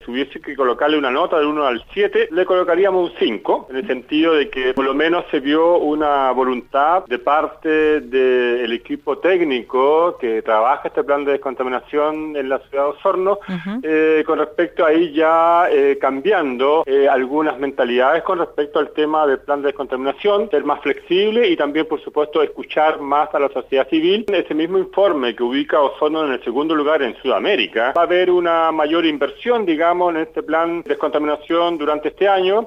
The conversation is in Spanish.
tuviese que colocarle una nota del 1 al 7, le colocaríamos un 5, en el sentido de que por lo menos se vio una voluntad de parte del equipo técnico que trabaja este plan de descontaminación en la ciudad de Osorno, con respecto a ahí ya cambiando algunas mentalidades con respecto al tema del plan de descontaminación, ser más flexible y también, por supuesto, escuchar más a la sociedad civil. Ese mismo informe que ubica a Osorno en el segundo lugar en Sudamérica, va a haber una mayor inversión, digamos, en este plan de descontaminación durante este año.